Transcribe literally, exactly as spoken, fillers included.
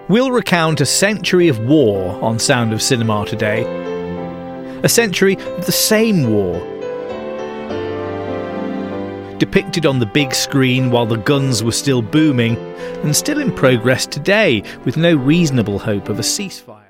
We'll recount a century of war on Sound of Cinema today. A century of the same war. Depicted on the big screen while the guns were still booming, and still in progress today with no reasonable hope of a ceasefire.